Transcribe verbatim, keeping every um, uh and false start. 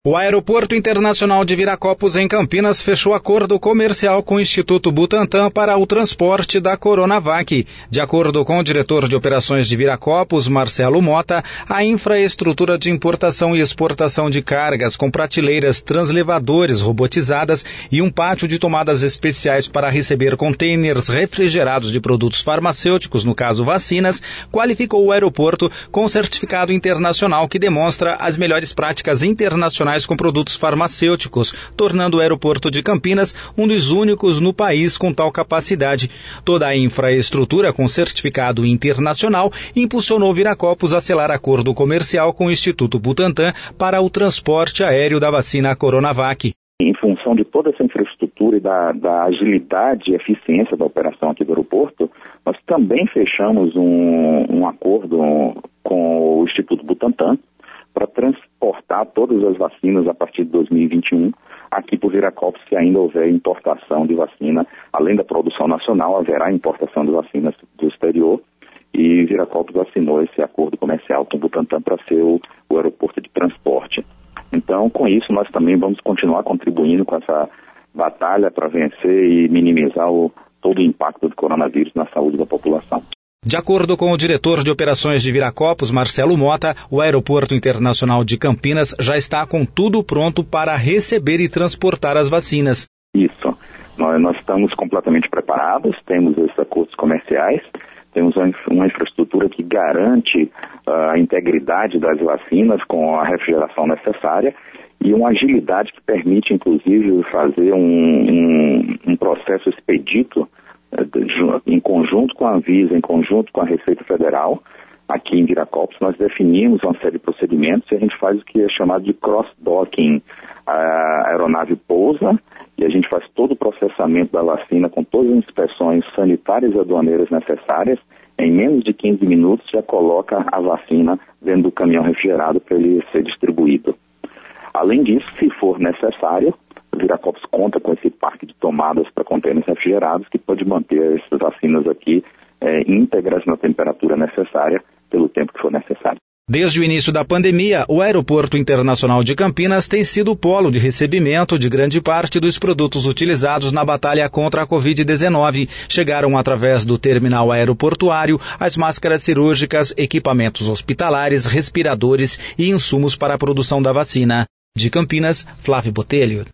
O Aeroporto Internacional de Viracopos, em Campinas, fechou acordo comercial com o Instituto Butantan para o transporte da Coronavac. De acordo com o diretor de operações de Viracopos, Marcelo Mota, a infraestrutura de importação e exportação de cargas com prateleiras translevadores robotizadas e um pátio de tomadas especiais para receber contêineres refrigerados de produtos farmacêuticos, no caso vacinas, qualificou o aeroporto com certificado internacional que demonstra as melhores práticas internacionais com produtos farmacêuticos, tornando o aeroporto de Campinas um dos únicos no país com tal capacidade. Toda a infraestrutura com certificado internacional impulsionou Viracopos a selar acordo comercial com o Instituto Butantan para o transporte aéreo da vacina Coronavac. Em função de toda essa infraestrutura e da, da agilidade e eficiência da operação aqui do aeroporto, nós também fechamos um, um acordo com o Instituto Butantan para transportar todas as vacinas a partir de dois mil e vinte e um aqui por Viracopos, se ainda houver importação de vacina. Além da produção nacional, haverá importação de vacinas do exterior e Viracopos assinou esse acordo comercial com o Butantan para ser o, o aeroporto de transporte. Então, com isso, nós também vamos continuar contribuindo com essa batalha para vencer e minimizar o, todo o impacto do coronavírus na saúde da população. De acordo com o diretor de operações de Viracopos, Marcelo Mota, o Aeroporto Internacional de Campinas já está com tudo pronto para receber e transportar as vacinas. Isso. Nós, nós estamos completamente preparados, temos esses acordos comerciais, temos uma, uma infraestrutura que garante uh, a integridade das vacinas com a refrigeração necessária e uma agilidade que permite, inclusive, fazer um, um, um processo expedito em conjunto com a Anvisa, em conjunto com a Receita Federal. Aqui em Viracopos nós definimos uma série de procedimentos e a gente faz o que é chamado de cross-docking. A aeronave pousa e a gente faz todo o processamento da vacina com todas as inspeções sanitárias e aduaneiras necessárias. Em menos de quinze minutos já coloca a vacina dentro do caminhão refrigerado para ele ser distribuído. Além disso, se for necessário, o Viracopos conta com esse parque de tomadas para contêineres refrigerados que pode manter essas vacinas aqui é, íntegras na temperatura necessária pelo tempo que for necessário. Desde o início da pandemia, o Aeroporto Internacional de Campinas tem sido o polo de recebimento de grande parte dos produtos utilizados na batalha contra a covid dezenove. Chegaram através do terminal aeroportuário as máscaras cirúrgicas, equipamentos hospitalares, respiradores e insumos para a produção da vacina. De Campinas, Flávio Botelho.